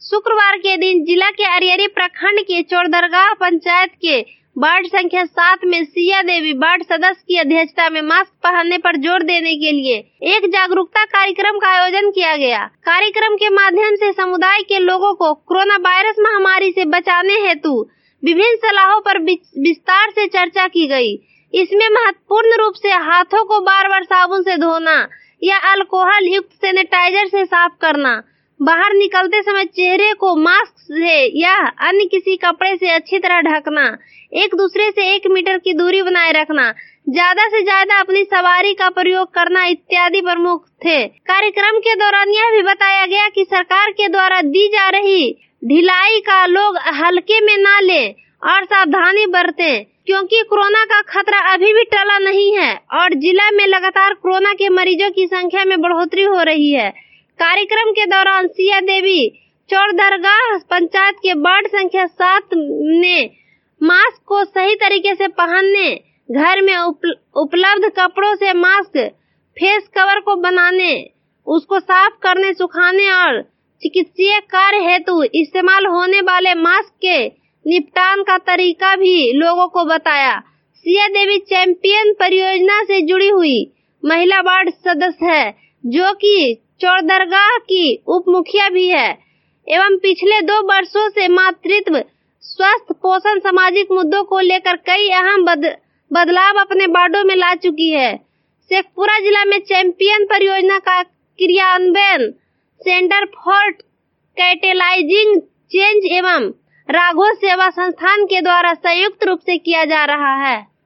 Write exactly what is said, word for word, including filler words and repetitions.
शुक्रवार के दिन जिला के अरियरी प्रखंड के चौरदरगाह पंचायत के वार्ड संख्या सात में सिया देवी वार्ड सदस्य की अध्यक्षता में मास्क पहनने पर जोर देने के लिए एक जागरूकता कार्यक्रम का आयोजन किया गया। कार्यक्रम के माध्यम से समुदाय के लोगों को कोरोना वायरस महामारी से बचाने हेतु विभिन्न सलाहों पर विस्तार से चर्चा की गई। इसमें महत्वपूर्ण रूप से हाथों को बार बार साबुन से धोना या अल्कोहल युक्त सैनिटाइजर से साफ करना, बाहर निकलते समय चेहरे को मास्क से या अन्य किसी कपड़े से अच्छी तरह ढकना, एक दूसरे से एक मीटर की दूरी बनाए रखना, ज्यादा से ज्यादा अपनी सवारी का प्रयोग करना इत्यादि प्रमुख थे। कार्यक्रम के दौरान यह भी बताया गया कि सरकार के द्वारा दी जा रही ढिलाई का लोग हल्के में ना लें और सावधानी बरतें, क्योंकि कोरोना का खतरा अभी भी टला नहीं है और जिला में लगातार कोरोना के मरीजों की संख्या में बढ़ोतरी हो रही है। कार्यक्रम के दौरान सिया देवी चौरदरगाह पंचायत के वार्ड संख्या सात ने मास्क को सही तरीके से पहनने, घर में उप, उपलब्ध कपड़ों से मास्क फेस कवर को बनाने, उसको साफ करने, सुखाने और चिकित्सीय कार्य हेतु इस्तेमाल होने वाले मास्क के निपटान का तरीका भी लोगों को बताया। सिया देवी चैंपियन परियोजना से जुड़ी हुई महिला वार्ड सदस्य है, जो कि चौरदरगाह की उप मुखिया भी है एवं पिछले दो वर्षों से मातृत्व, स्वास्थ्य, पोषण, सामाजिक मुद्दों को लेकर कई अहम बद, बदलाव अपने वार्डों में ला चुकी है। शेखपुरा जिला में चैंपियन परियोजना का क्रियान्वयन सेंटर फॉर कैटेलाइजिंग चेंज एवं राघव सेवा संस्थान के द्वारा संयुक्त रूप से किया जा रहा है।